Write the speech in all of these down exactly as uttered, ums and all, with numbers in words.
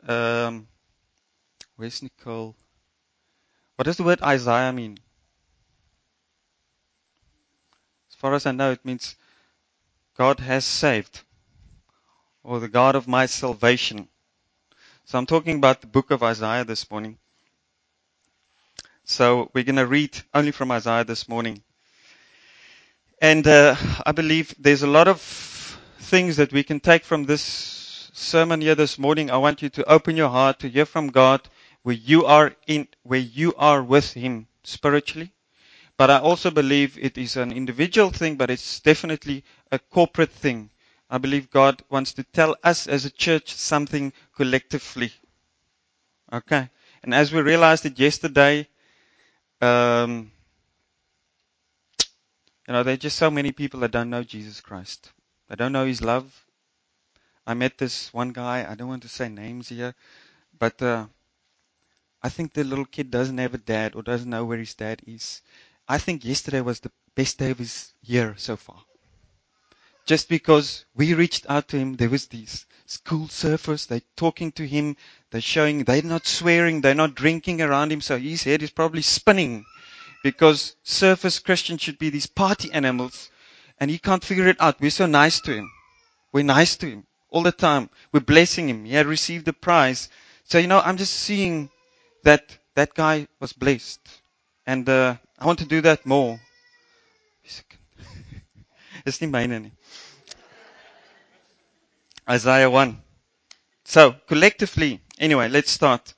Um, where's Nicole? What does the word Isaiah mean? As far as I know, it means God has saved, or the God of my salvation. So I'm talking about the book of Isaiah this morning. So we're going to read only from Isaiah this morning. And uh, I believe there's a lot of things that we can take from this sermon here this morning. I want you to open your heart to hear from God where you are in, where you are with Him spiritually. But I also believe it is an individual thing, but it's definitely a corporate thing. I believe God wants to tell us as a church something collectively. Okay. And as we realized it yesterday, um, you know, there are just so many people that don't know Jesus Christ. They don't know His love. I met this one guy, I don't want to say names here, but uh, I think the little kid doesn't have a dad or doesn't know where his dad is. I think yesterday was the best day of his year so far. Just because we reached out to him, there was these school surfers, they're talking to him, they're showing, they're not swearing, they're not drinking around him, so his head is probably spinning. Because surfers, Christians should be these party animals, and he can't figure it out. We're so nice to him. We're nice to him all the time. We're blessing him. He had received the prize. So, you know, I'm just seeing that that guy was blessed. And uh, I want to do that more. It's not mine. Isaiah one. So, collectively, anyway, let's start.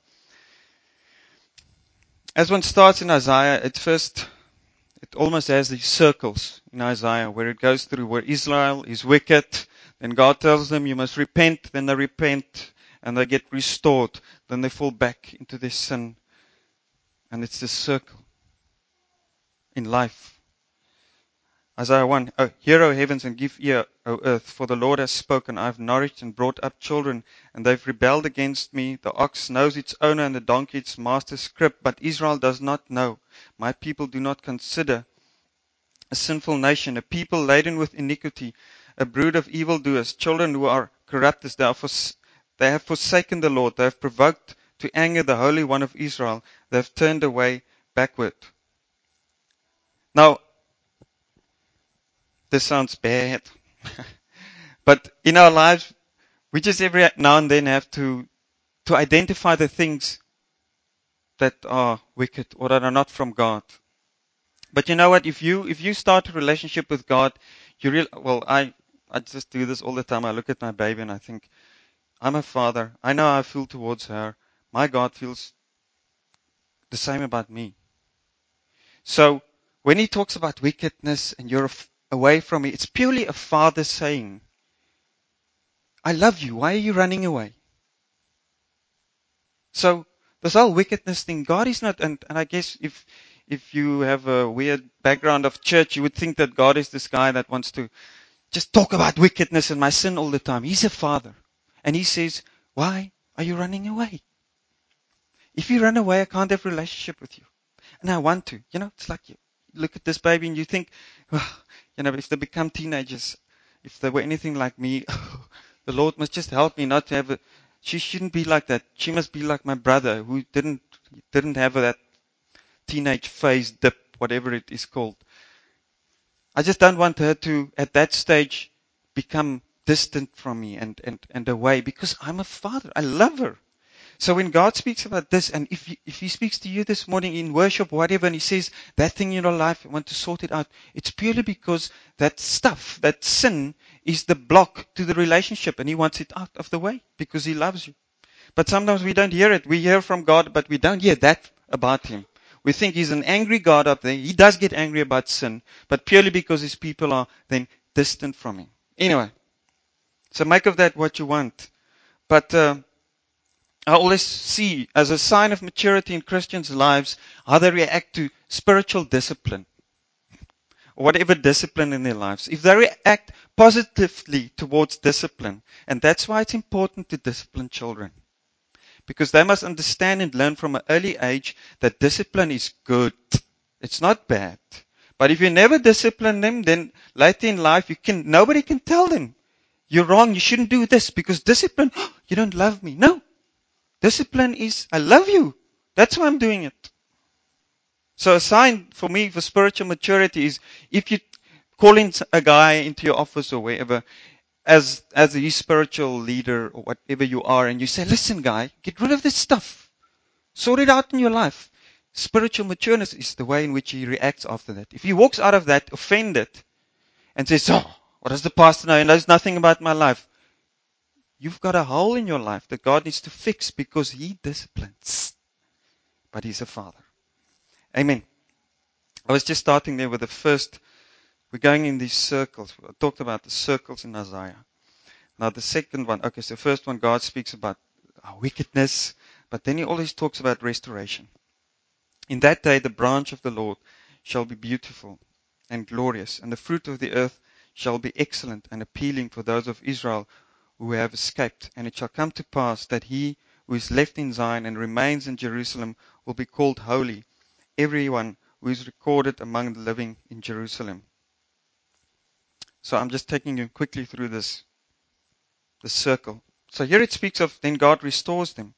As one starts in Isaiah, at first, it almost has these circles in Isaiah where it goes through where Israel is wicked. Then God tells them, you must repent. Then they repent and they get restored. Then they fall back into their sin. And it's this circle in life. Isaiah one, oh, hear, O heavens, and give ear, O earth, for the Lord has spoken. I have nourished and brought up children, and they've rebelled against me. The ox knows its owner, and the donkey its master's crib, but Israel does not know. My people do not consider. A sinful nation, a people laden with iniquity, a brood of evildoers, children who are corrupters. They, are fors- they have forsaken the Lord. They have provoked to anger the Holy One of Israel. They have turned away backward. Now, this sounds bad. But in our lives, we just every now and then have to, to identify the things that are wicked or that are not from God. But you know what? If you, if you start a relationship with God, you real, well, I, I just do this all the time. I look at my baby and I think, I'm a father. I know how I feel towards her. My God feels the same about me. So when He talks about wickedness and you're away from me, it's purely a father saying, I love you. Why are you running away? So this whole wickedness thing, God is not, and, and I guess if if you have a weird background of church, you would think that God is this guy that wants to just talk about wickedness and my sin all the time. He's a father. And He says, why are you running away? If you run away, I can't have a relationship with you. And I want to. You know, it's like you look at this baby and you think, oh, you know, if they become teenagers, if they were anything like me, oh, the Lord must just help me not to have a, she shouldn't be like that. She must be like my brother who didn't, didn't have that teenage phase dip, whatever it is called. I just don't want her to, at that stage, become distant from me and, and, and away because I'm a father. I love her. So when God speaks about this, and if he, if He speaks to you this morning in worship, whatever, and He says that thing in your life, you want to sort it out, it's purely because that stuff, that sin, is the block to the relationship, and He wants it out of the way because He loves you. But sometimes we don't hear it. We hear from God, but we don't hear that about Him. We think He's an angry God up there. He does get angry about sin, but purely because His people are then distant from Him. Anyway, so make of that what you want. But uh, I always see as a sign of maturity in Christians' lives how they react to spiritual discipline, or whatever discipline in their lives. If they react positively towards discipline, and that's why it's important to discipline children. Because they must understand and learn from an early age that discipline is good. It's not bad. But if you never discipline them, then later in life, you can, nobody can tell them, you're wrong, you shouldn't do this, because discipline, oh, you don't love me. No. Discipline is, I love you. That's why I'm doing it. So a sign for me for spiritual maturity is if you call in a guy into your office or wherever as, as a spiritual leader or whatever you are, and you say, listen guy, get rid of this stuff. Sort it out in your life. Spiritual maturity is the way in which he reacts after that. If he walks out of that offended and says, oh, what does the pastor know? He knows nothing about my life. You've got a hole in your life that God needs to fix because he disciplines. But he's a father. Amen. I was just starting there with the first, we're going in these circles. I talked about the circles in Isaiah. Now the second one, okay, so the first one, God speaks about our wickedness, but then he always talks about restoration. In that day, the branch of the Lord shall be beautiful and glorious, and the fruit of the earth shall be excellent and appealing for those of Israel who have escaped. And it shall come to pass that he who is left in Zion and remains in Jerusalem will be called holy, everyone who is recorded among the living in Jerusalem. So I'm just taking you quickly through this, this circle. So here it speaks of then God restores them.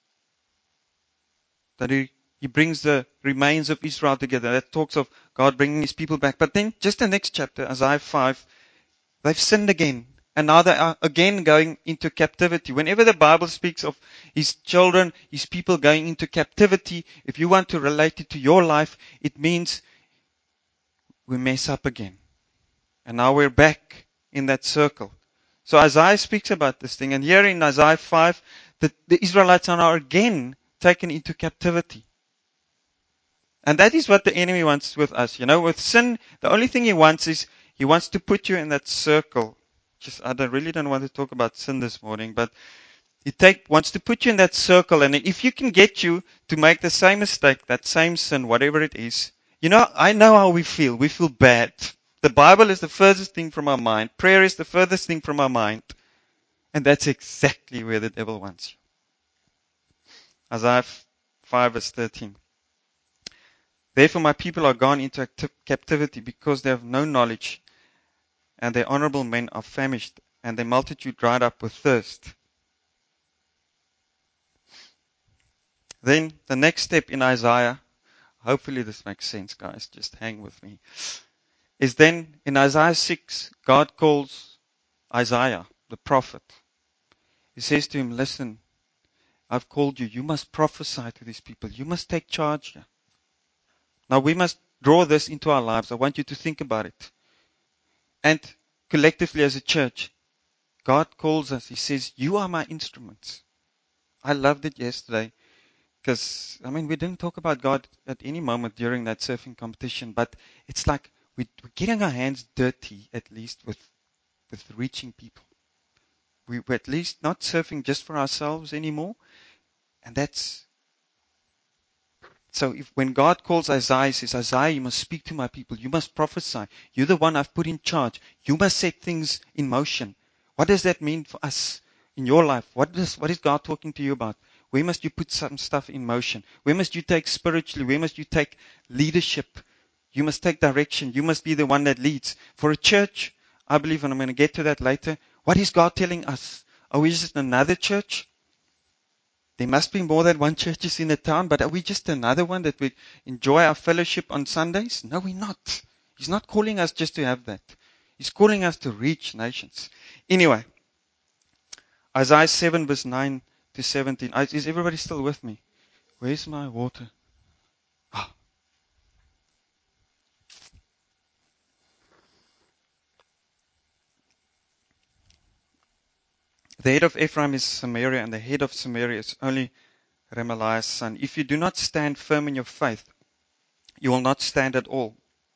That he, he brings the remains of Israel together. That talks of God bringing his people back. But then just the next chapter, Isaiah five, they've sinned again. And now they are again going into captivity. Whenever the Bible speaks of his children, his people going into captivity, if you want to relate it to your life, it means we mess up again. And now we're back in that circle. So Isaiah speaks about this thing. And here in Isaiah five, the, the Israelites are now again taken into captivity. And that is what the enemy wants with us. You know, with sin, the only thing he wants is he wants to put you in that circle. Just, I don't, really don't want to talk about sin this morning, but he take, wants to put you in that circle. And if you can get you to make the same mistake, that same sin, whatever it is, you know, I know how we feel. We feel bad. The Bible is the furthest thing from our mind. Prayer is the furthest thing from our mind. And that's exactly where the devil wants you. Isaiah five verse thirteen. Therefore my people are gone into captivity because they have no knowledge, and their honorable men are famished, and their multitude dried up with thirst. Then the next step in Isaiah, hopefully this makes sense, guys, just hang with me, is then in Isaiah six, God calls Isaiah, the prophet. He says to him, listen, I've called you. You must prophesy to these people. You must take charge here. Now we must draw this into our lives. I want you to think about it. And collectively as a church, God calls us. He says, you are my instruments. I loved it yesterday because, I mean, we didn't talk about God at any moment during that surfing competition, but it's like we, we're getting our hands dirty, at least with, with reaching people. We, we're at least not surfing just for ourselves anymore. And that's, so if, when God calls Isaiah, he says, Isaiah, you must speak to my people. You must prophesy. You're the one I've put in charge. You must set things in motion. What does that mean for us in your life? What does, what is God talking to you about? Where must you put some stuff in motion? Where must you take spiritually? Where must you take leadership? You must take direction. You must be the one that leads. For a church, I believe, and I'm going to get to that later, what is God telling us? Are we just another church? There must be more than one churches in the town, but are we just another one that we enjoy our fellowship on Sundays? No, we're not. He's not calling us just to have that. He's calling us to reach nations. Anyway, Isaiah seven verse nine to seventeen. Is everybody still with me? Where's my water? Oh. The head of Ephraim is Samaria, and the head of Samaria is only Remaliah's son. If you do not stand firm in your faith, you will not stand at all.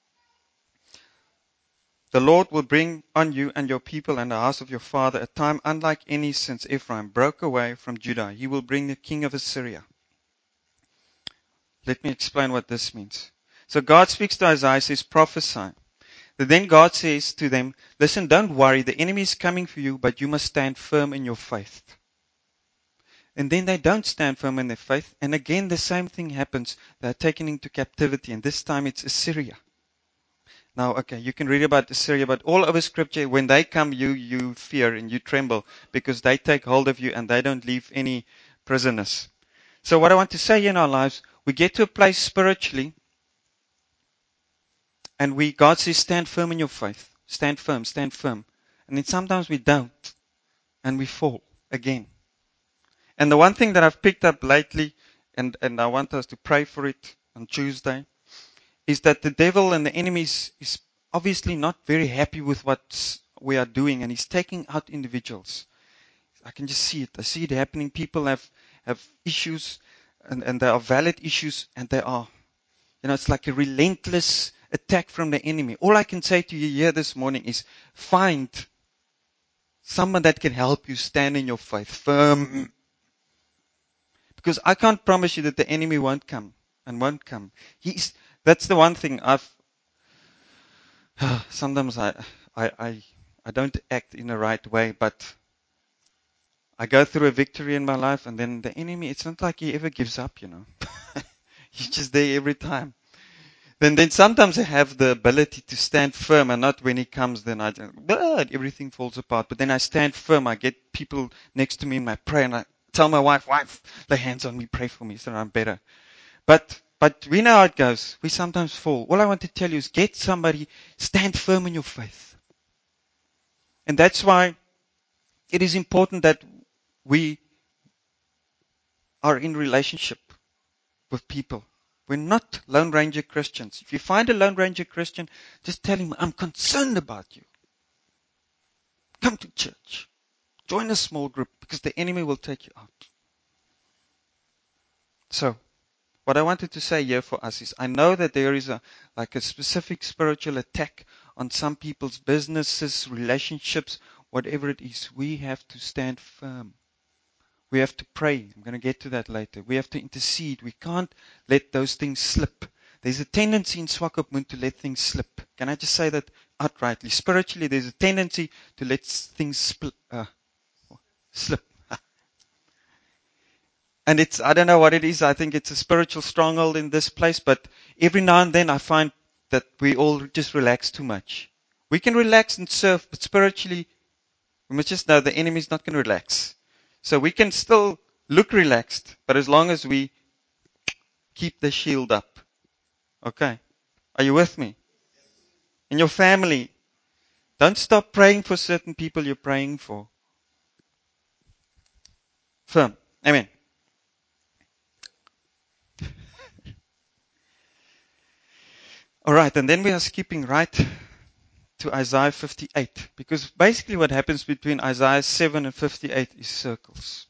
The Lord will bring on you and your people and the house of your father a time unlike any since Ephraim broke away from Judah. He will bring the king of Assyria. Let me explain what this means. So God speaks to Isaiah, says, prophesy. Then God says to them, listen, don't worry, the enemy is coming for you, but you must stand firm in your faith. And then they don't stand firm in their faith. And again, the same thing happens. They're taken into captivity, and this time it's Assyria. Now, okay, you can read about Assyria, but all over Scripture, when they come, you you fear and you tremble because they take hold of you and they don't leave any prisoners. So what I want to say in our lives, we get to a place spiritually, and we, God says, stand firm in your faith. Stand firm, stand firm. And then sometimes we don't, and we fall again. And the one thing that I've picked up lately, and, and I want us to pray for it on Tuesday, is that the devil and the enemy is, is obviously not very happy with what we are doing, and he's taking out individuals. I can just see it. I see it happening. People have, have issues, and, and there are valid issues, and they are, you know, it's like a relentless attack from the enemy. All I can say to you here this morning is find someone that can help you stand in your faith firm. Because I can't promise you that the enemy won't come and won't come. He's, that's the one thing I've, sometimes I, I, I, I don't act in the right way, but I go through a victory in my life, and then the enemy, it's not like he ever gives up, you know. He's just there every time. Then, then sometimes I have the ability to stand firm, and not when he comes, then I just, but everything falls apart. But then I stand firm. I get people next to me in my prayer, and I tell my wife, wife, lay hands on me, pray for me, so I'm better. But, but we know how it goes. We sometimes fall. All I want to tell you is get somebody, stand firm in your faith. And that's why it is important that we are in relationship with people. We're not Lone Ranger Christians. If you find a Lone Ranger Christian, just tell him, I'm concerned about you. Come to church. Join a small group, because the enemy will take you out. So, what I wanted to say here for us is, I know that there is a, like a specific spiritual attack on some people's businesses, relationships, whatever it is. We have to stand firm. We have to pray. I'm going to get to that later. We have to intercede. We can't let those things slip. There's a tendency in Swakopmund to let things slip. Can I just say that outrightly? Spiritually, there's a tendency to let things split, uh, slip. And it's, I don't know what it is. I think it's a spiritual stronghold in this place. But every now and then I find that we all just relax too much. We can relax and serve, but spiritually, we must just know the enemy is not going to relax. So we can still look relaxed, but as long as we keep the shield up. Okay. Are you with me? In your family, don't stop praying for certain people you're praying for. Firm. Amen. All right, and then we are skipping right to Isaiah fifty-eight, because basically what happens between Isaiah seven and fifty-eight is circles.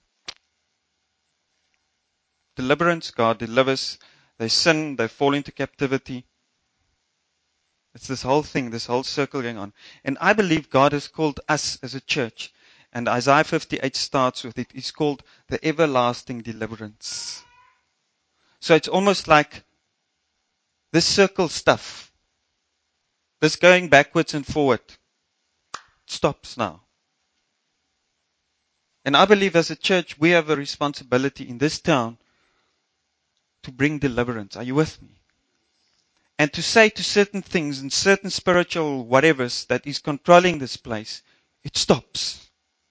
Deliverance, God delivers. They sin, they fall into captivity. It's this whole thing, this whole circle going on. And I believe God has called us as a church, and Isaiah fifty-eight starts with it. It's called the everlasting deliverance. So it's almost like this circle stuff, this going backwards and forward, stops now. And I believe as a church, we have a responsibility in this town to bring deliverance. Are you with me? And to say to certain things and certain spiritual whatevers that is controlling this place, it stops.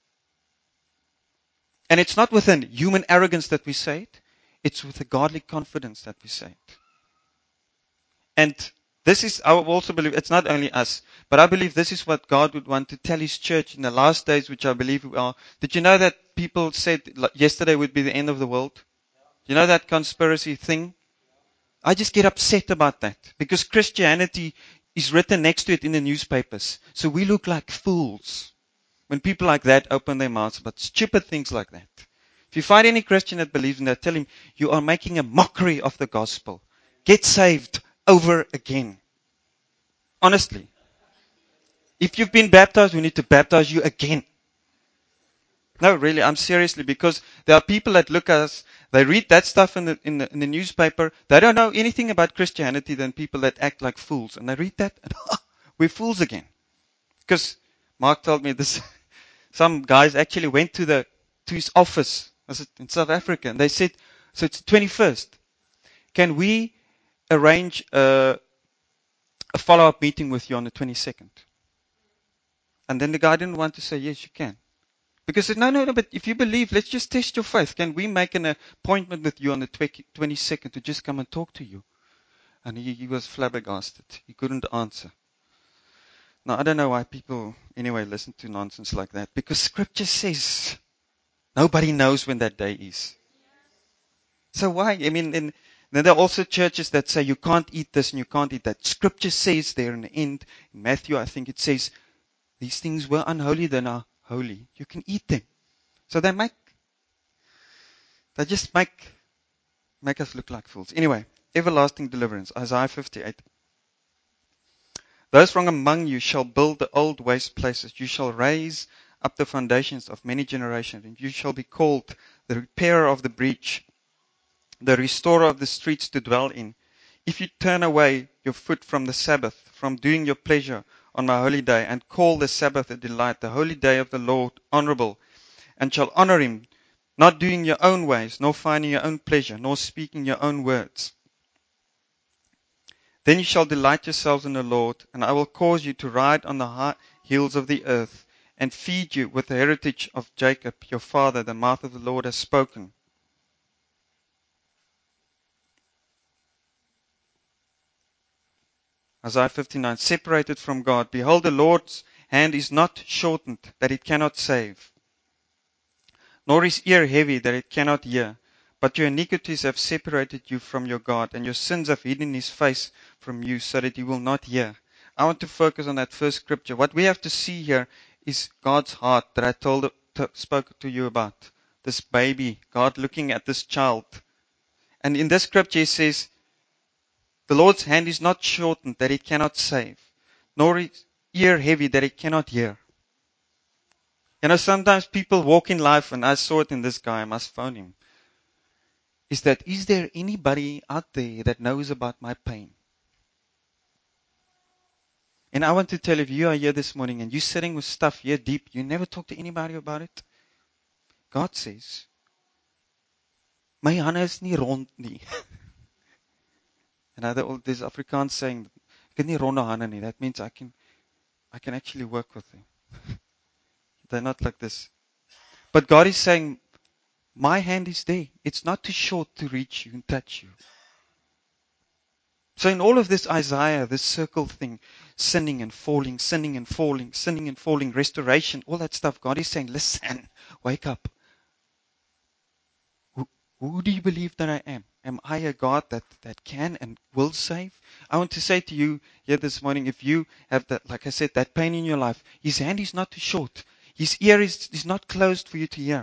And it's not with an human arrogance that we say it. It's with a godly confidence that we say it. And this is, I also believe, it's not only us, but I believe this is what God would want to tell His church in the last days, which I believe we are. Did you know that people said yesterday would be the end of the world? You know that conspiracy thing? I just get upset about that, because Christianity is written next to it in the newspapers. So we look like fools when people like that open their mouths about stupid things like that. If you find any Christian that believes in that, tell him you are making a mockery of the gospel. Get saved over again. Honestly. If you've been baptized, we need to baptize you again. No, really, I'm seriously, because there are people that look at us, they read that stuff in the, in the, in the newspaper, they don't know anything about Christianity than people that act like fools. And they read that, and oh, we're fools again. Because Mark told me this, some guys actually went to the, to his office, was it in South Africa, and they said, so it's the twenty-first. Can we arrange a, a follow-up meeting with you on the twenty-second? And then the guy didn't want to say, yes, you can. Because no, no, no, but if you believe, let's just test your faith. Can we make an appointment with you on the twenty-second to just come and talk to you? And he, he was flabbergasted. He couldn't answer. Now, I don't know why people, anyway, listen to nonsense like that. Because scripture says nobody knows when that day is. So why? I mean, and then there are also churches that say you can't eat this and you can't eat that. Scripture says there in the end, in Matthew, I think it says, these things were unholy, then are holy. You can eat them. So they make, they just make, make us look like fools. Anyway, everlasting deliverance, Isaiah fifty-eight. Those from among you shall build the old waste places. You shall raise up the foundations of many generations, and you shall be called the repairer of the breach, the restorer of the streets to dwell in. If you turn away your foot from the Sabbath, from doing your pleasure on my holy day, and call the Sabbath a delight, the holy day of the Lord honorable, and shall honor him, not doing your own ways, nor finding your own pleasure, nor speaking your own words. Then you shall delight yourselves in the Lord, and I will cause you to ride on the high hills of the earth, and feed you with the heritage of Jacob, your father. The mouth of the Lord has spoken. Isaiah fifty-nine, separated from God. Behold, the Lord's hand is not shortened, that it cannot save, nor his ear heavy, that it cannot hear. But your iniquities have separated you from your God, and your sins have hidden his face from you, so that he will not hear. I want to focus on that first scripture. What we have to see here is God's heart that I told, to, spoke to you about. This baby, God looking at this child. And in this scripture, he says, the Lord's hand is not shortened, that it cannot save, nor his ear heavy, that it cannot hear. You know, sometimes people walk in life, and I saw it in this guy, I must phone him, is that, is there anybody out there that knows about my pain? And I want to tell you, if you are here this morning and you're sitting with stuff here deep, you never talk to anybody about it. God says, my hande is nie rond nie. And there's Afrikaans saying, ek het nie ronde hande nie. That means I can, I can actually work with them. They're not like this. But God is saying, my hand is there. It's not too short to reach you and touch you. So in all of this Isaiah, this circle thing, sinning and falling, sinning and falling, sinning and falling, restoration, all that stuff, God is saying, listen, wake up. Who, who do you believe that I am? Am I a God that, that can and will save? I want to say to you here this morning, if you have that, like I said, that pain in your life, his hand is not too short. His ear is, is not closed for you to hear.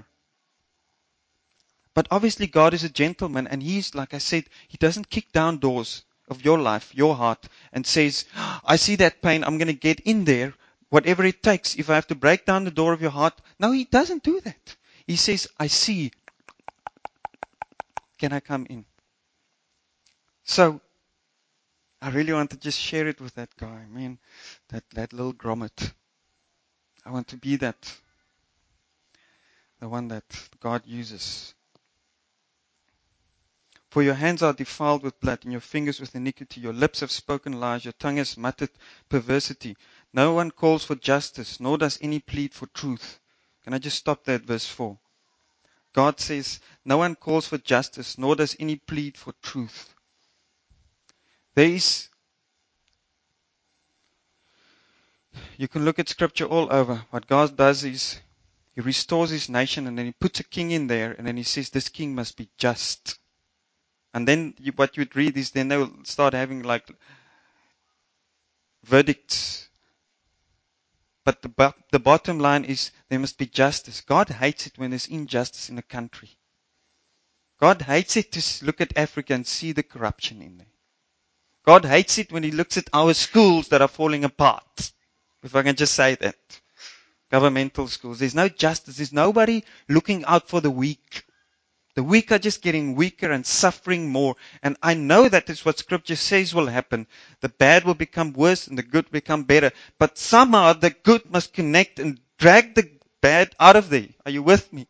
But obviously God is a gentleman, and he's, like I said, he doesn't kick down doors of your life, your heart, and says, I see that pain, I'm going to get in there, whatever it takes, if I have to break down the door of your heart. No, he doesn't do that. He says, I see. Can I come in? So, I really want to just share it with that guy, man, that, that little grommet. I want to be that, the one that God uses. For your hands are defiled with blood, and your fingers with iniquity. Your lips have spoken lies, your tongue has muttered perversity. No one calls for justice, nor does any plead for truth. Can I just stop there at verse four? God says, no one calls for justice, nor does any plead for truth. There is, you can look at scripture all over. What God does is, he restores his nation, and then he puts a king in there, and then he says, this king must be just. And then you, what you'd read is, then they will start having like verdicts. But the, the bottom line is there must be justice. God hates it when there's injustice in a country. God hates it to look at Africa and see the corruption in there. God hates it when he looks at our schools that are falling apart. If I can just say that. Governmental schools. There's no justice. There's nobody looking out for the weak. The weak are just getting weaker and suffering more. And I know that is what scripture says will happen. The bad will become worse and the good become better. But somehow the good must connect and drag the bad out of there. Are you with me?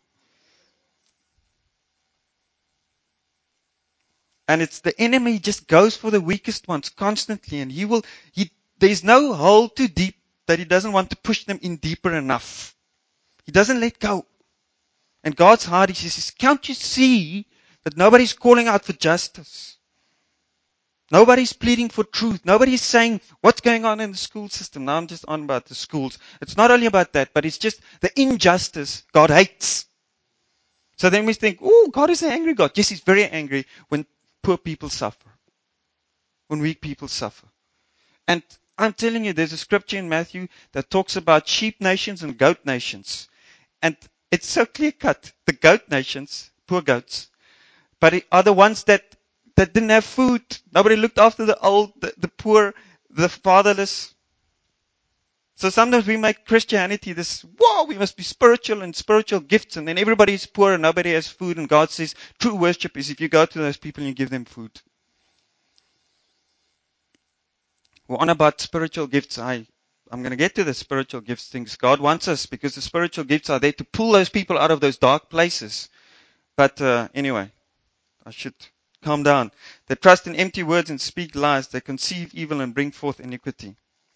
And it's the enemy just goes for the weakest ones constantly. And he will, he, there's no hole too deep that he doesn't want to push them in deeper enough. He doesn't let go. And God's heart, he says, can't you see that nobody's calling out for justice? Nobody's pleading for truth. Nobody's saying what's going on in the school system. Now I'm just on about the schools. It's not only about that, but it's just the injustice God hates. So then we think, oh, God is an angry God. Yes, he's very angry when poor people suffer. When weak people suffer. And I'm telling you, there's a scripture in Matthew that talks about sheep nations and goat nations. And it's so clear cut. The goat nations, poor goats, but it are the ones that, that didn't have food. Nobody looked after the old, the, the poor, the fatherless. So sometimes we make Christianity this, whoa, we must be spiritual and spiritual gifts, and then everybody is poor and nobody has food, and God says true worship is if you go to those people and you give them food. We're on about spiritual gifts. I, I'm going to get to the spiritual gifts things. God wants us because the spiritual gifts are there to pull those people out of those dark places. But uh, anyway, I should calm down. They trust in empty words and speak lies. They conceive evil and bring forth iniquity.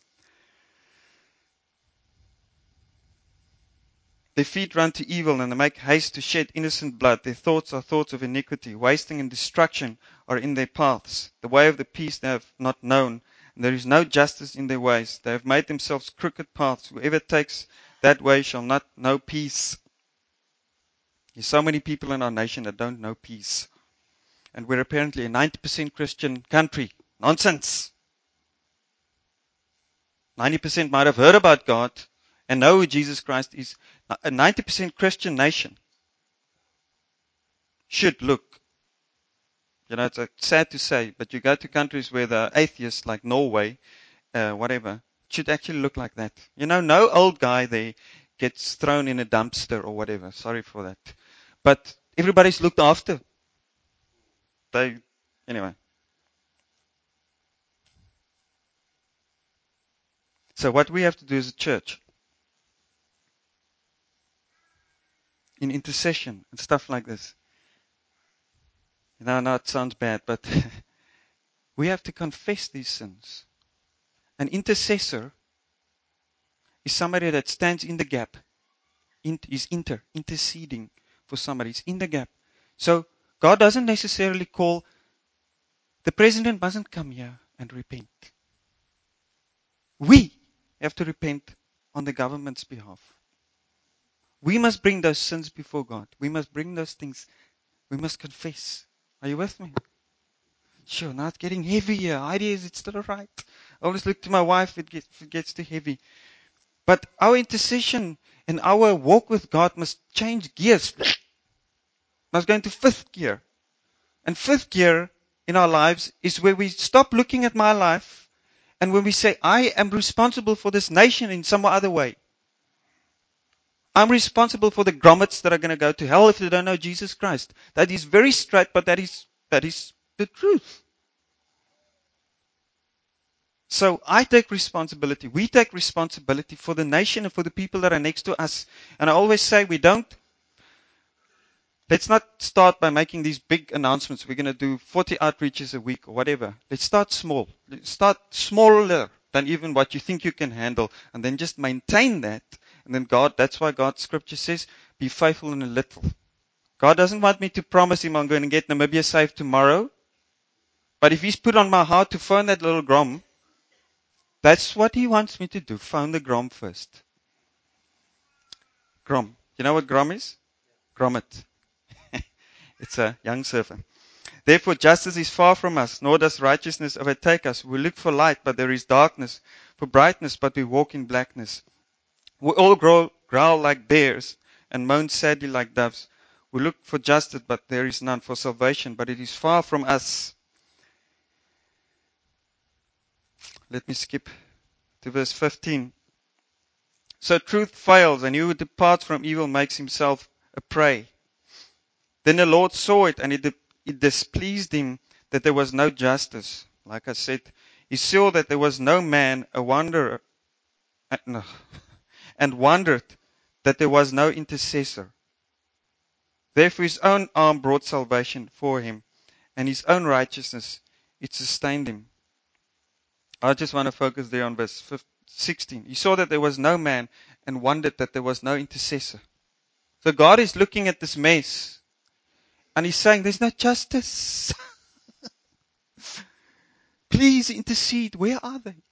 Their feet run to evil and they make haste to shed innocent blood. Their thoughts are thoughts of iniquity. Wasting and destruction are in their paths. The way of the peace they have not known. And there is no justice in their ways. They have made themselves crooked paths. Whoever takes that way shall not know peace. There's so many people in our nation that don't know peace. And we're apparently a ninety percent Christian country. Nonsense. ninety percent might have heard about God and know who Jesus Christ is. A ninety percent Christian nation should look. You know, it's uh, sad to say, but you go to countries where the atheists, like Norway, uh, whatever, it should actually look like that. You know, no old guy there gets thrown in a dumpster or whatever. Sorry for that. But everybody's looked after. They, anyway. So what we have to do as a church, in intercession and stuff like this, you know, now it sounds bad, but we have to confess these sins. An intercessor is somebody that stands in the gap. Is inter, interceding for somebody. It's in the gap. So God doesn't necessarily call, the president mustn't come here and repent. We have to repent on the government's behalf. We must bring those sins before God. We must bring those things. We must confess. Are you with me? Sure, now it's getting heavier. Idea is it's still alright. I always look to my wife, it gets, it gets too heavy. But our intercession and our walk with God must change gears. Must go into fifth gear. And fifth gear in our lives is where we stop looking at my life and when we say, I am responsible for this nation in some other way. I'm responsible for the grommets that are going to go to hell if they don't know Jesus Christ. That is very straight, but that is, that is the truth. So I take responsibility. We take responsibility for the nation and for the people that are next to us. And I always say we don't, let's not start by making these big announcements. We're going to do forty outreaches a week or whatever. Let's start small. Let's start smaller than even what you think you can handle. And then just maintain that. And then God, that's why God's scripture says, be faithful in a little. God doesn't want me to promise him I'm going to get Namibia saved tomorrow. But if he's put on my heart to phone that little Grom, that's what he wants me to do. Phone the Grom first. Grom. You know what Grom is? Grommet. It's a young surfer. Therefore justice is far from us, nor does righteousness overtake us. We look for light, but there is darkness. For brightness, but we walk in blackness. We all grow, growl like bears and moan sadly like doves. We look for justice, but there is none. For salvation, but it is far from us. Let me skip to verse fifteen. So truth fails, and he who departs from evil makes himself a prey. Then the Lord saw it, and it, it displeased him that there was no justice. Like I said, he saw that there was no man, a wanderer, and wondered that there was no intercessor. Therefore his own arm brought salvation for him, and his own righteousness, it sustained him. I just want to focus there on verse sixteen. He saw that there was no man, and wondered that there was no intercessor. So God is looking at this mess and He's saying, there's no justice. Please intercede. Where are they?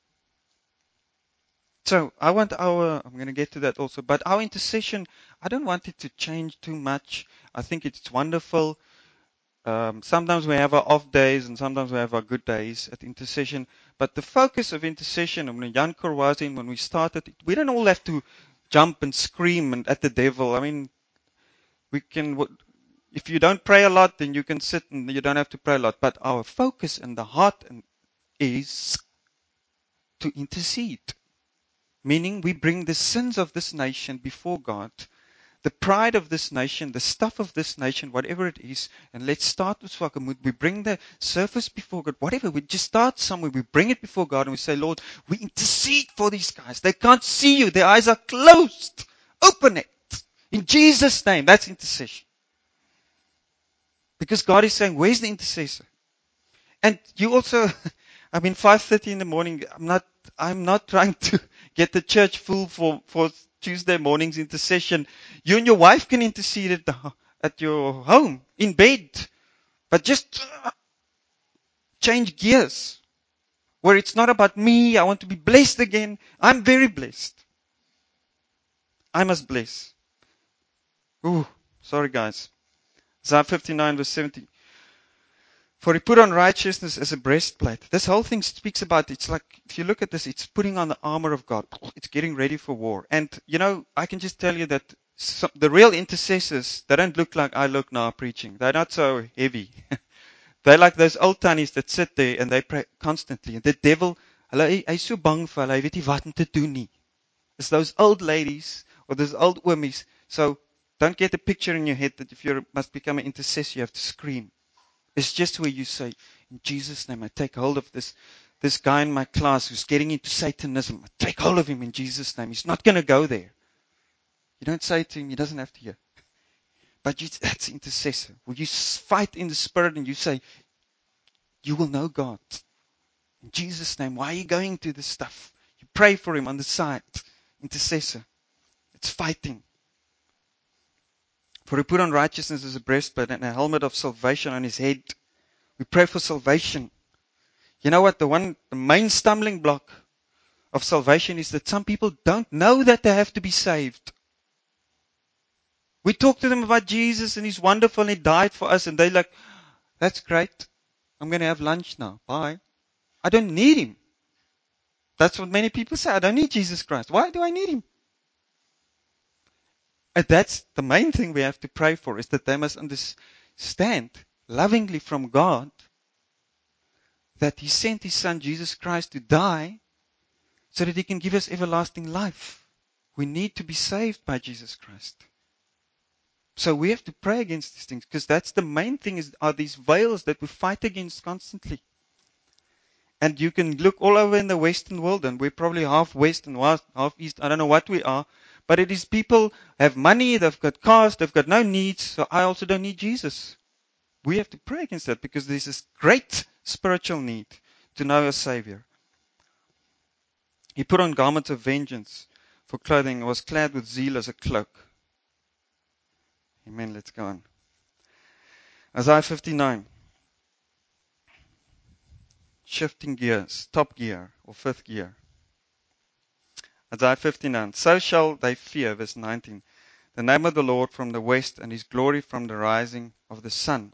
So I want our, I'm going to get to that also, but our intercession, I don't want it to change too much. I think it's wonderful. Um, sometimes we have our off days and sometimes we have our good days at intercession. But the focus of intercession, and when Jan Kor was in, when we started, we don't all have to jump and scream and at the devil. I mean, we can, if you don't pray a lot, then you can sit and you don't have to pray a lot. But our focus and the heart is to intercede. Meaning we bring the sins of this nation before God, the pride of this nation, the stuff of this nation, whatever it is. And let's start with Swakhamoed. We bring the surface before God, whatever. We just start somewhere. We bring it before God and we say, Lord, we intercede for these guys. They can't see you. Their eyes are closed. Open it. In Jesus' name. That's intercession. Because God is saying, where's the intercessor? And you also, I mean, five thirty in the morning, I'm not, I'm not trying to get the church full for, for Tuesday morning's intercession. You and your wife can intercede at, the, at your home, in bed. But just uh, change gears. Where it's not about me, I want to be blessed again. I'm very blessed. I must bless. Ooh, sorry guys. Isaiah fifty-nine verse seventeen. For he put on righteousness as a breastplate. This whole thing speaks about, it's like, if you look at this, it's putting on the armor of God. It's getting ready for war. And, you know, I can just tell you that some, the real intercessors, they don't look like I look now preaching. They're not so heavy. They're like those old tannies that sit there and they pray constantly. And the devil, hulle hy's so bang vir hulle, hy weet nie wat om te doen nie. It's those old ladies or those old wommies. So don't get a picture in your head that if you must become an intercessor, you have to scream. It's just where you say, in Jesus' name, I take hold of this, this guy in my class who's getting into Satanism. I take hold of him in Jesus' name. He's not going to go there. You don't say to him, he doesn't have to hear. But you, that's intercessor. When you fight in the spirit and you say, you will know God. In Jesus' name, why are you going to this stuff? You pray for him on the side. Intercessor. It's fighting. For he put on righteousness as a breastplate and a helmet of salvation on his head. We pray for salvation. You know what? The one, the main stumbling block of salvation is that some people don't know that they have to be saved. We talk to them about Jesus and He's wonderful and He died for us and they're like, that's great. I'm going to have lunch now. Bye. I don't need Him. That's what many people say. I don't need Jesus Christ. Why do I need Him? And that's the main thing we have to pray for, is that they must understand lovingly from God that He sent His Son Jesus Christ to die so that He can give us everlasting life. We need to be saved by Jesus Christ. So we have to pray against these things, because that's the main thing, is are these veils that we fight against constantly. And you can look all over in the Western world, and we're probably half West and half East. I don't know what we are. But it is people have money, they've got cars, they've got no needs. So I also don't need Jesus. We have to pray against that, because there's this great spiritual need to know a Savior. He put on garments of vengeance for clothing and was clad with zeal as a cloak. Amen. Let's go on. Isaiah fifty-nine. Shifting gears, top gear or fifth gear. Isaiah fifty-nine. So shall they fear, verse nineteen, the name of the Lord from the west, and His glory from the rising of the sun.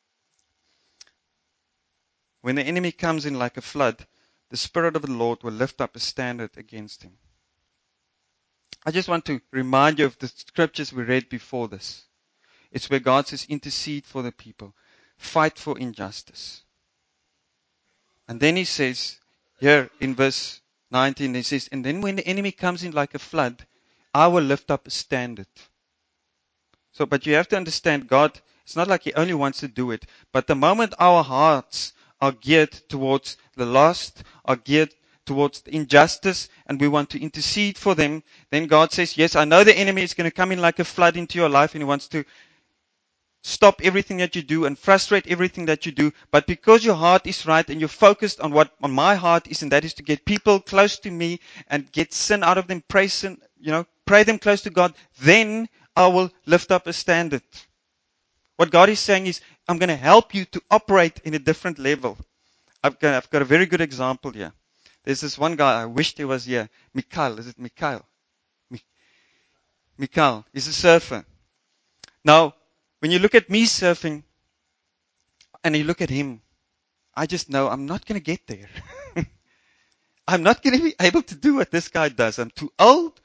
When the enemy comes in like a flood, the Spirit of the Lord will lift up a standard against him. I just want to remind you of the scriptures we read before this. It's where God says, intercede for the people. Fight for injustice. And then He says, here in verse nineteen, He says, and then when the enemy comes in like a flood, I will lift up a standard. So, but you have to understand, God, it's not like He only wants to do it. But the moment our hearts are geared towards the lost, are geared towards the injustice, and we want to intercede for them, then God says, yes, I know the enemy is going to come in like a flood into your life, and he wants to stop everything that you do and frustrate everything that you do. But because your heart is right and you're focused on what on my heart is, and that is to get people close to me and get sin out of them, pray sin, you know, pray them close to God, then I will lift up a standard. What God is saying is, I'm going to help you to operate in a different level. I've got, I've got a very good example here. There's this one guy, I wished he was here. Mikhail, is it Mikhail? Mi- Mikhail, he's a surfer. Now, when you look at me surfing, and you look at him, I just know I'm not going to get there. I'm not going to be able to do what this guy does. I'm too old.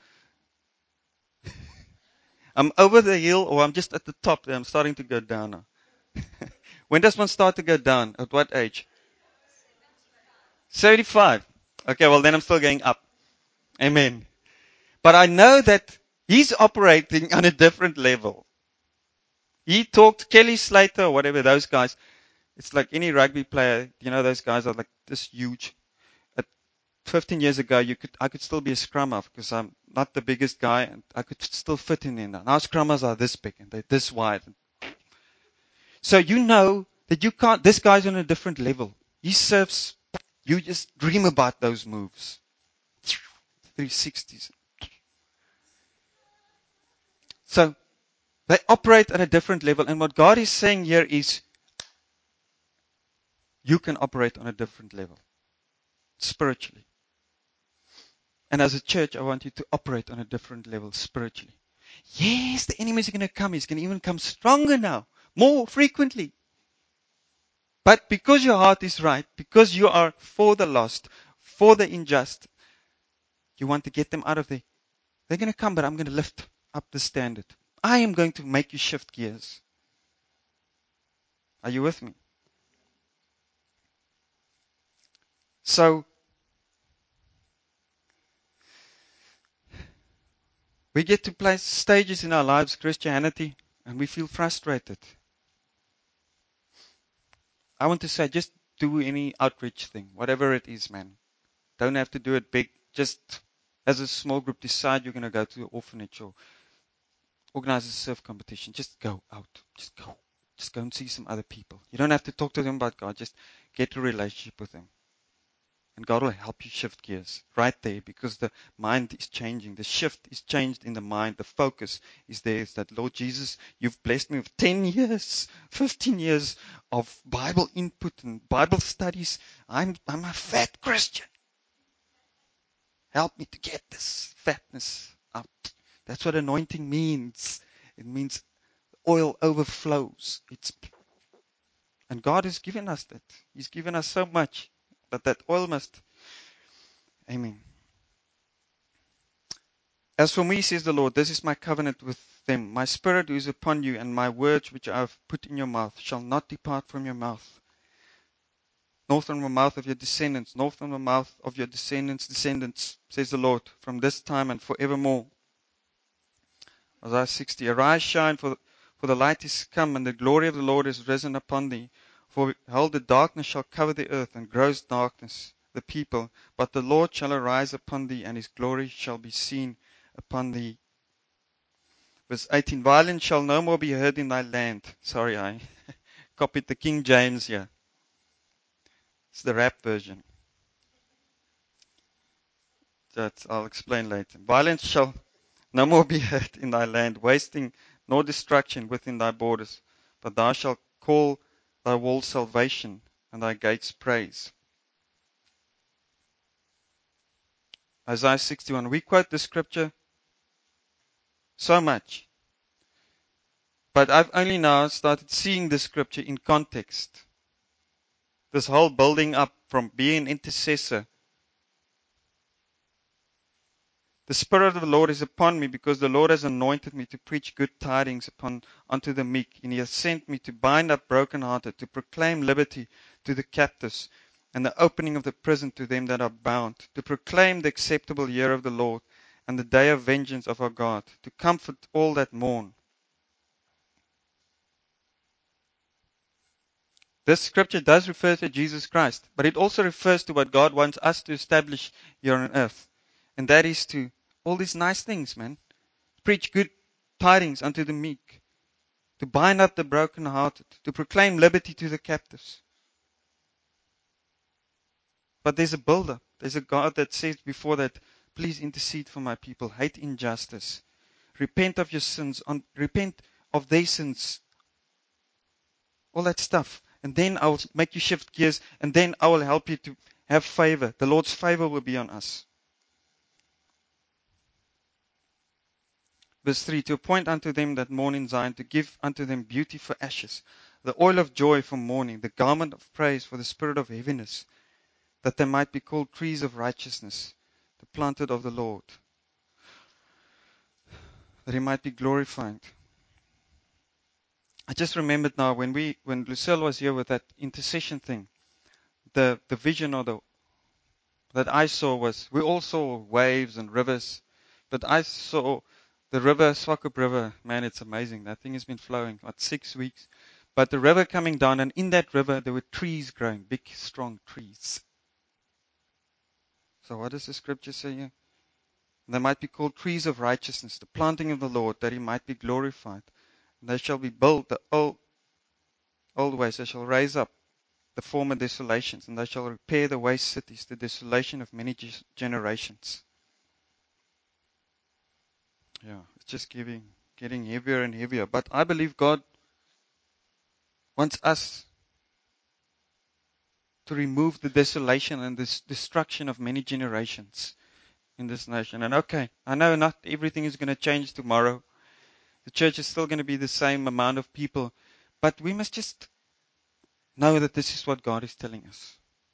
I'm over the hill, or I'm just at the top there. I'm starting to go down now. When does one start to go down? At what age? seventy-five. Okay, well then I'm still going up. Amen. But I know that he's operating on a different level. He talked Kelly Slater or whatever, those guys. It's like any rugby player. You know, those guys are like this huge. At fifteen years ago, you could I could still be a scrum half because I'm not the biggest guy, and I could still fit in there. Now scrummers are this big and they're this wide. So you know that you can't. This guy's on a different level. He surfs. You just dream about those moves. three sixties. So they operate at a different level. And what God is saying here is, you can operate on a different level, spiritually. And as a church, I want you to operate on a different level, spiritually. Yes, the enemy is going to come. He's going to even come stronger now, more frequently. But because your heart is right, because you are for the lost, for the unjust, you want to get them out of there. They're going to come, but I'm going to lift up the standard. I am going to make you shift gears. Are you with me? So, we get to place stages in our lives, Christianity, and we feel frustrated. I want to say, just do any outreach thing, whatever it is, man. Don't have to do it big. Just as a small group, decide you're going to go to an orphanage or organize a surf competition. Just go out. Just go. Just go and see some other people. You don't have to talk to them about God. Just get a relationship with them. And God will help you shift gears right there, because the mind is changing. The shift is changed in the mind. The focus is there. Is that, Lord Jesus, you've blessed me with ten years, fifteen years of Bible input and Bible studies. I'm, I'm a fat Christian. Help me to get this fatness out. That's what anointing means. It means oil overflows. It's, and God has given us that. He's given us so much, but that oil must. Amen. As for me, says the Lord, this is my covenant with them. My spirit who is upon you, and my words which I have put in your mouth shall not depart from your mouth, nor from the mouth of your descendants, nor from the mouth of your descendants' descendants, says the Lord, from this time and forevermore. Isaiah sixty. Arise, shine, for, for the light is come, and the glory of the Lord is risen upon thee. For behold, the darkness shall cover the earth, and gross darkness the people. But the Lord shall arise upon thee, and his glory shall be seen upon thee. Verse eighteen. Violence shall no more be heard in thy land. Sorry, I copied the King James here. It's the rap version. That I'll explain later. Violence shall no more be heard in thy land, wasting nor destruction within thy borders. But thou shalt call thy walls salvation, and thy gates praise. Isaiah sixty-one. We quote the scripture so much, but I've only now started seeing the scripture in context. This whole building up from being an intercessor. The Spirit of the Lord is upon me, because the Lord has anointed me to preach good tidings upon unto the meek. And he has sent me to bind up brokenhearted, to proclaim liberty to the captives, and the opening of the prison to them that are bound, to proclaim the acceptable year of the Lord, and the day of vengeance of our God, to comfort all that mourn. This scripture does refer to Jesus Christ, but it also refers to what God wants us to establish here on earth. And that is to all these nice things, man. Preach good tidings unto the meek. to bind up the brokenhearted, to proclaim liberty to the captives. But there's a builder. There's a God that says before that, please intercede for my people. Hate injustice. Repent of your sins. On, repent of their sins. All that stuff. And then I will make you shift gears. And then I will help you to have favor. The Lord's favor will be on us. Verse three, to appoint unto them that mourn in Zion, to give unto them beauty for ashes, the oil of joy for mourning, the garment of praise for the spirit of heaviness, that they might be called trees of righteousness, the planted of the Lord, that he might be glorified. I just remembered now when we, when Lucille was here with that intercession thing, the, the vision or the, that I saw was, we all saw waves and rivers, but I saw the river, Swakop River. Man, it's amazing. That thing has been flowing, what, six weeks. But the river coming down, and in that river there were trees growing, big, strong trees. So what does the scripture say here? They might be called trees of righteousness, the planting of the Lord, that he might be glorified. And they shall be built the old, old ways. They shall raise up the former desolations, and they shall repair the waste cities, the desolation of many generations. Yeah, it's just giving, getting heavier and heavier. But I believe God wants us to remove the desolation and this destruction of many generations in this nation. And okay, I know not everything is going to change tomorrow. The church is still going to be the same amount of people. But we must just know that this is what God is telling us.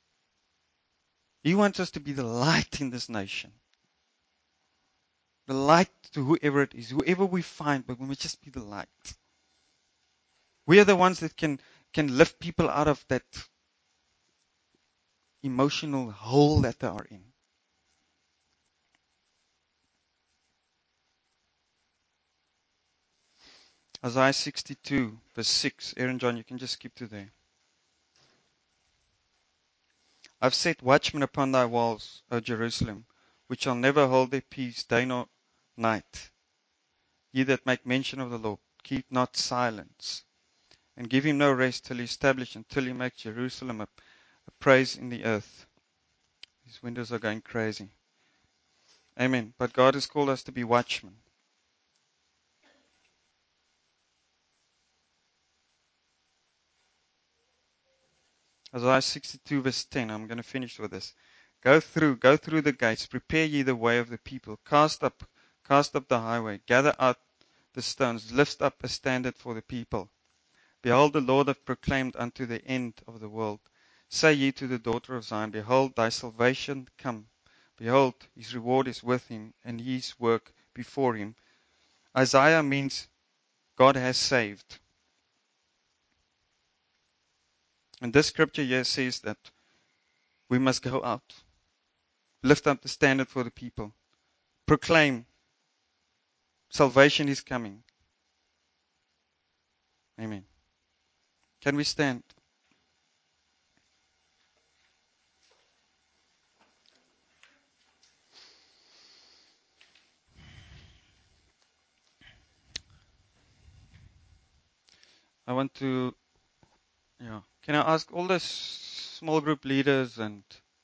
He wants us to be the light in this nation. The light to whoever it is, whoever we find, but we must just be the light. We are the ones that can, can lift people out of that emotional hole that they are in. Isaiah sixty-two, verse six. Aaron John, you can just skip to there. I've set watchmen upon thy walls, O Jerusalem, which shall never hold their peace day nor night. Ye that make mention of the Lord, keep not silence, and give him no rest till he establish, until he makes Jerusalem a, a praise in the earth. These windows are going crazy. Amen. But God has called us to be watchmen. Isaiah sixty-two, verse ten. I'm going to finish with this. Go through, go through the gates. Prepare ye the way of the people. Cast up, cast up the highway. Gather out the stones. Lift up a standard for the people. Behold, the Lord hath proclaimed unto the end of the world. Say ye to the daughter of Zion, behold, thy salvation come. Behold, his reward is with him, and his work before him. Isaiah means God has saved. And this scripture here says that we must go out, lift up the standard for the people, proclaim salvation is coming. Amen. Can we stand? I want to, yeah. Can I ask all the small group leaders and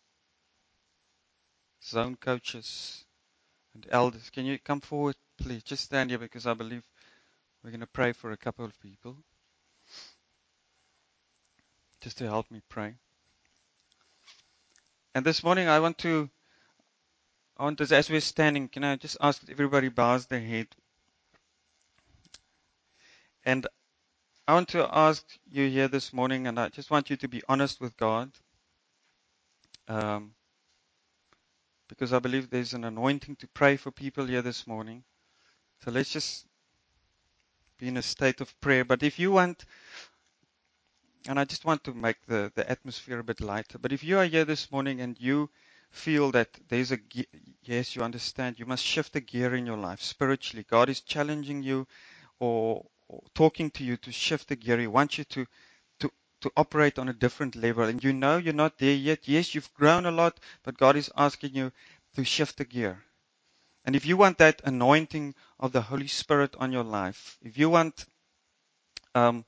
zone coaches and elders, can you come forward, please? Just stand here because I believe we're going to pray for a couple of people. Just to help me pray. And this morning I want to, I want to, as we're standing, can I just ask that everybody bows their head? And I want to ask you here this morning, and I just want you to be honest with God. Um, because I believe there's an anointing to pray for people here this morning. So let's just be in a state of prayer. But if you want, and I just want to make the, the atmosphere a bit lighter, but if you are here this morning and you feel that there's a, yes, you understand, you must shift a gear in your life spiritually. God is challenging you or, or talking to you to shift the gear. He wants you to, to, to operate on a different level. And you know you're not there yet. Yes, you've grown a lot, but God is asking you to shift the gear. And if you want that anointing of the Holy Spirit on your life, if you want um,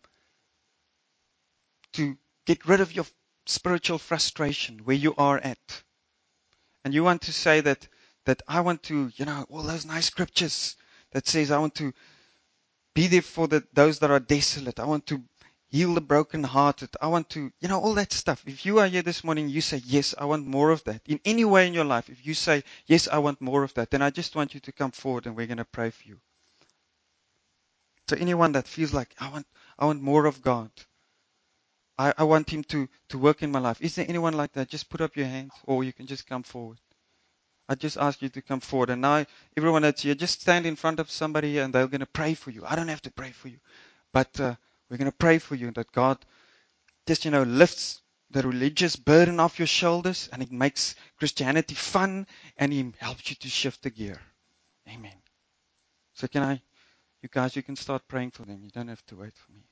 to get rid of your spiritual frustration where you are at. And you want to say that, that I want to, you know, all those nice scriptures that says I want to be there for the, those that are desolate. I want to heal the brokenhearted. I want to, you know, all that stuff. If you are here this morning, you say, yes, I want more of that. In any way in your life, if you say, yes, I want more of that, then I just want you to come forward and we're going to pray for you. So anyone that feels like, I want, I want more of God. I, I want Him to, to work in my life. Is there anyone like that? Just put up your hands or you can just come forward. I just ask you to come forward. And now, everyone that's here, just stand in front of somebody and they're going to pray for you. I don't have to pray for you. But uh, we're going to pray for you that God just, you know, lifts the religious burden off your shoulders and it makes Christianity fun and He helps you to shift the gear. Amen. So can I, you guys, you can start praying for them. You don't have to wait for me.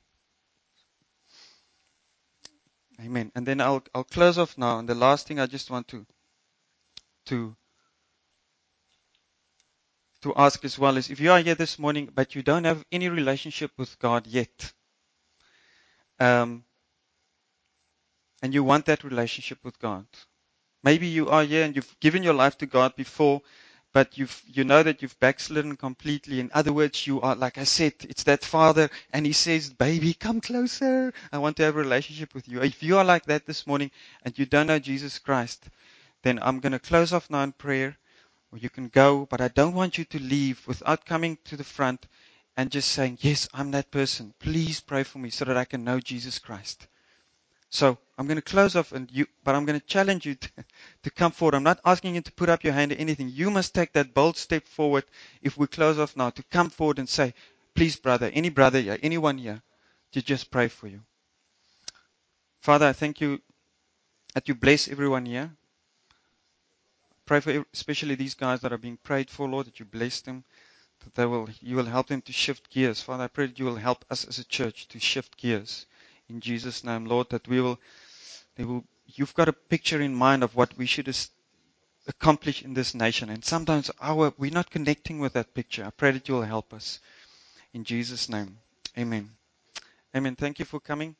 Amen. And then I'll I'll close off now. And the last thing I just want to to to ask as well is, if you are here this morning but you don't have any relationship with God yet, um, and you want that relationship with God. Maybe you are here and you've given your life to God before, but you've, you know that you've backslidden completely. In other words, you are, like I said, it's that Father, and He says, baby, come closer. I want to have a relationship with you. If you are like that this morning and you don't know Jesus Christ, then I'm going to close off now in prayer, or you can go, but I don't want you to leave without coming to the front and just saying, yes, I'm that person. Please pray for me so that I can know Jesus Christ. So I'm going to close off, and you, but I'm going to challenge you to, to come forward. I'm not asking you to put up your hand or anything. You must take that bold step forward if we close off now, to come forward and say, please, brother, any brother here, anyone here, to just pray for you. Father, I thank you that you bless everyone here. Pray for especially these guys that are being prayed for, Lord, that you bless them, that they will, you will help them to shift gears. Father, I pray that you will help us as a church to shift gears. In Jesus' name, Lord, that we will, they will, you've got a picture in mind of what we should accomplish in this nation. And sometimes our, we're not connecting with that picture. I pray that you will help us. In Jesus' name, amen. Amen. Thank you for coming.